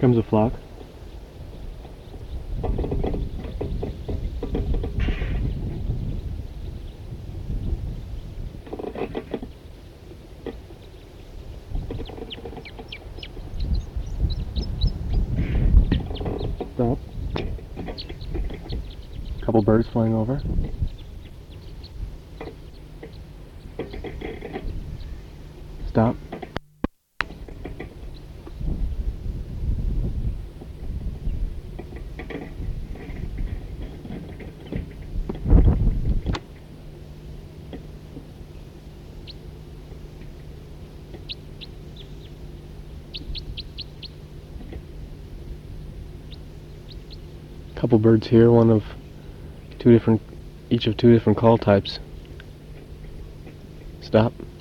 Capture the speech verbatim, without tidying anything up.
comes a flock. Stop. Couple birds flying over. Stop. Couple birds here, one of two different, each of two different call types. Stop.